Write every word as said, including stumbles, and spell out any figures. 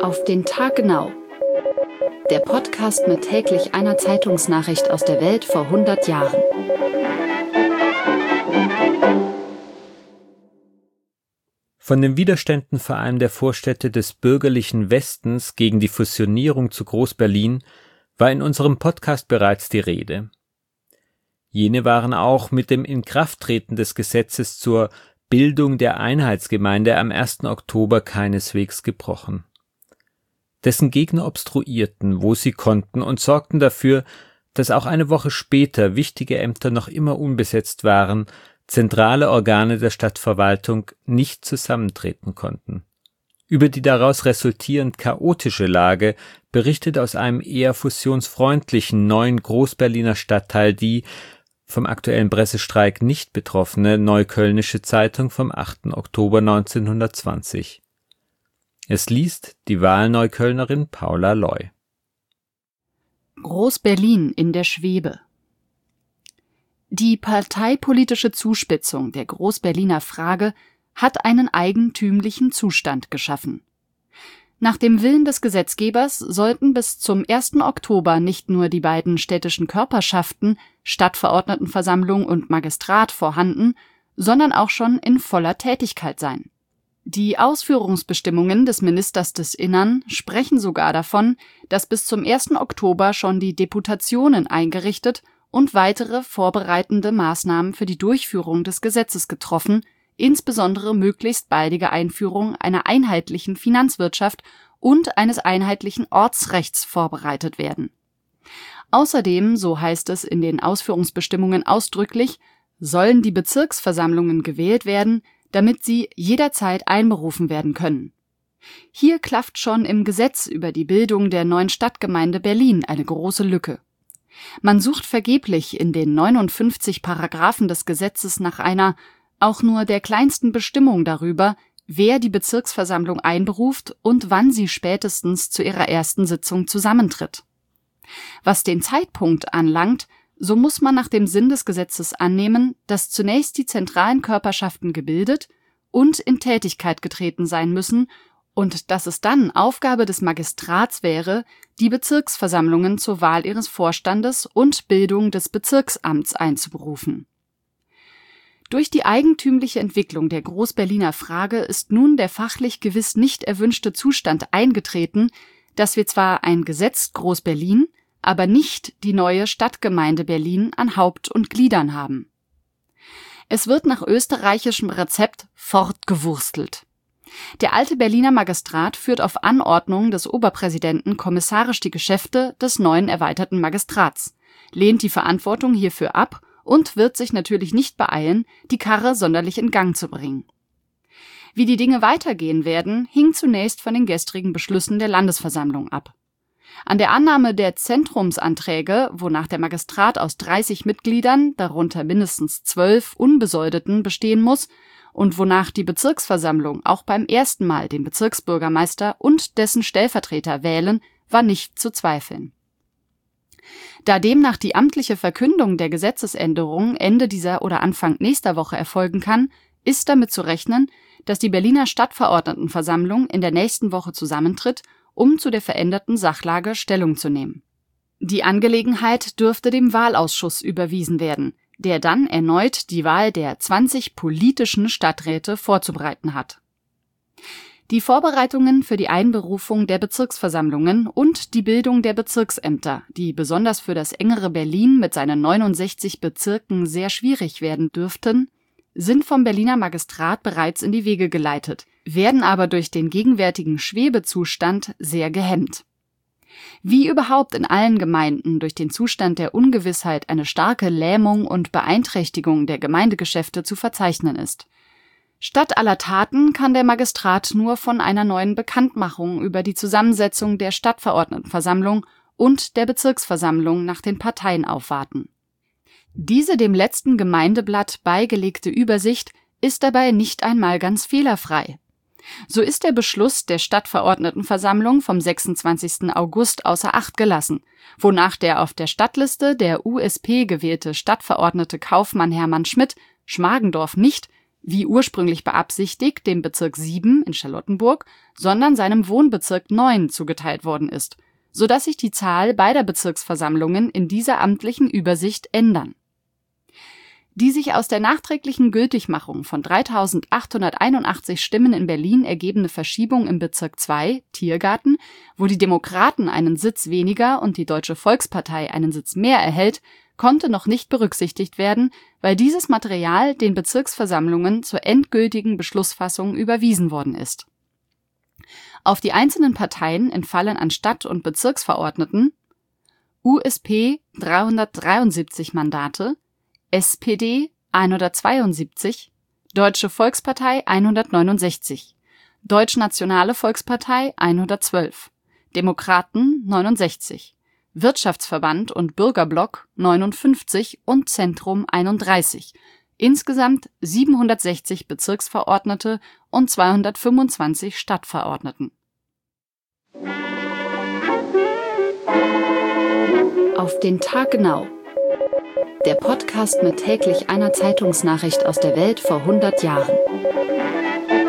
Auf den Tag genau. Der Podcast mit täglich einer Zeitungsnachricht aus der Welt vor hundert Jahren. Von den Widerständen vor allem der Vorstädte des bürgerlichen Westens gegen die Fusionierung zu Groß-Berlin war in unserem Podcast bereits die Rede. Jene waren auch mit dem Inkrafttreten des Gesetzes zur Bildung der Einheitsgemeinde am ersten Oktober keineswegs gebrochen. Dessen Gegner obstruierten, wo sie konnten, und sorgten dafür, dass auch eine Woche später wichtige Ämter noch immer unbesetzt waren, zentrale Organe der Stadtverwaltung nicht zusammentreten konnten. Über die daraus resultierend chaotische Lage berichtet aus einem eher fusionsfreundlichen neuen Groß-Berliner Stadtteil die vom aktuellen Pressestreik nicht betroffene Neuköllnische Zeitung vom achten Oktober neunzehnhundertzwanzig. Es liest die Wahlneuköllnerin Paula Loy. Groß-Berlin in der Schwebe. Die parteipolitische Zuspitzung der Groß-Berliner Frage hat einen eigentümlichen Zustand geschaffen. Nach dem Willen des Gesetzgebers sollten bis zum ersten Oktober nicht nur die beiden städtischen Körperschaften, Stadtverordnetenversammlung und Magistrat, vorhanden, sondern auch schon in voller Tätigkeit sein. Die Ausführungsbestimmungen des Ministers des Innern sprechen sogar davon, dass bis zum ersten Oktober schon die Deputationen eingerichtet und weitere vorbereitende Maßnahmen für die Durchführung des Gesetzes getroffen, insbesondere möglichst baldige Einführung einer einheitlichen Finanzwirtschaft und eines einheitlichen Ortsrechts vorbereitet werden. Außerdem, so heißt es in den Ausführungsbestimmungen ausdrücklich, sollen die Bezirksversammlungen gewählt werden, damit sie jederzeit einberufen werden können. Hier klafft schon im Gesetz über die Bildung der neuen Stadtgemeinde Berlin eine große Lücke. Man sucht vergeblich in den neunundfünfzig Paragraphen des Gesetzes nach einer, auch nur der kleinsten Bestimmung darüber, wer die Bezirksversammlung einberuft und wann sie spätestens zu ihrer ersten Sitzung zusammentritt. Was den Zeitpunkt anlangt, so muss man nach dem Sinn des Gesetzes annehmen, dass zunächst die zentralen Körperschaften gebildet und in Tätigkeit getreten sein müssen und dass es dann Aufgabe des Magistrats wäre, die Bezirksversammlungen zur Wahl ihres Vorstandes und Bildung des Bezirksamts einzuberufen. Durch die eigentümliche Entwicklung der Groß-Berliner Frage ist nun der fachlich gewiss nicht erwünschte Zustand eingetreten, dass wir zwar ein Gesetz Groß-Berlin, aber nicht die neue Stadtgemeinde Berlin an Haupt und Gliedern haben. Es wird nach österreichischem Rezept fortgewurstelt. Der alte Berliner Magistrat führt auf Anordnung des Oberpräsidenten kommissarisch die Geschäfte des neuen erweiterten Magistrats, lehnt die Verantwortung hierfür ab und wird sich natürlich nicht beeilen, die Karre sonderlich in Gang zu bringen. Wie die Dinge weitergehen werden, hing zunächst von den gestrigen Beschlüssen der Landesversammlung ab. An der Annahme der Zentrumsanträge, wonach der Magistrat aus dreißig Mitgliedern, darunter mindestens zwölf Unbesoldeten, bestehen muss und wonach die Bezirksversammlung auch beim ersten Mal den Bezirksbürgermeister und dessen Stellvertreter wählen, war nicht zu zweifeln. Da demnach die amtliche Verkündung der Gesetzesänderung Ende dieser oder Anfang nächster Woche erfolgen kann, ist damit zu rechnen, dass die Berliner Stadtverordnetenversammlung in der nächsten Woche zusammentritt, um zu der veränderten Sachlage Stellung zu nehmen. Die Angelegenheit dürfte dem Wahlausschuss überwiesen werden, der dann erneut die Wahl der zwanzig politischen Stadträte vorzubereiten hat. Die Vorbereitungen für die Einberufung der Bezirksversammlungen und die Bildung der Bezirksämter, die besonders für das engere Berlin mit seinen neunundsechzig Bezirken sehr schwierig werden dürften, sind vom Berliner Magistrat bereits in die Wege geleitet, werden aber durch den gegenwärtigen Schwebezustand sehr gehemmt. Wie überhaupt in allen Gemeinden durch den Zustand der Ungewissheit eine starke Lähmung und Beeinträchtigung der Gemeindegeschäfte zu verzeichnen ist. Statt aller Taten kann der Magistrat nur von einer neuen Bekanntmachung über die Zusammensetzung der Stadtverordnetenversammlung und der Bezirksversammlung nach den Parteien aufwarten. Diese dem letzten Gemeindeblatt beigelegte Übersicht ist dabei nicht einmal ganz fehlerfrei. So ist der Beschluss der Stadtverordnetenversammlung vom sechsundzwanzigsten August außer Acht gelassen, wonach der auf der Stadtliste der U S P gewählte Stadtverordnete Kaufmann Hermann Schmidt Schmargendorf nicht wie ursprünglich beabsichtigt, dem Bezirk sieben in Charlottenburg, sondern seinem Wohnbezirk neun zugeteilt worden ist, sodass sich die Zahl beider Bezirksversammlungen in dieser amtlichen Übersicht ändern. Die sich aus der nachträglichen Gültigmachung von dreitausendachthunderteinundachtzig Stimmen in Berlin ergebende Verschiebung im Bezirk zwei, Tiergarten, wo die Demokraten einen Sitz weniger und die Deutsche Volkspartei einen Sitz mehr erhält, konnte noch nicht berücksichtigt werden, weil dieses Material den Bezirksversammlungen zur endgültigen Beschlussfassung überwiesen worden ist. Auf die einzelnen Parteien entfallen an Stadt- und Bezirksverordneten U S P dreihundertdreiundsiebzig Mandate, S P D hundertzweiundsiebzig, Deutsche Volkspartei hundertneunundsechzig, Deutschnationale Volkspartei hundertzwölf, Demokraten neunundsechzig, Wirtschaftsverband und Bürgerblock neunundfünfzig und Zentrum einunddreißig, insgesamt siebenhundertsechzig Bezirksverordnete und zweihundertfünfundzwanzig Stadtverordneten. Auf den Tag genau. Der Podcast mit täglich einer Zeitungsnachricht aus der Welt vor hundert Jahren.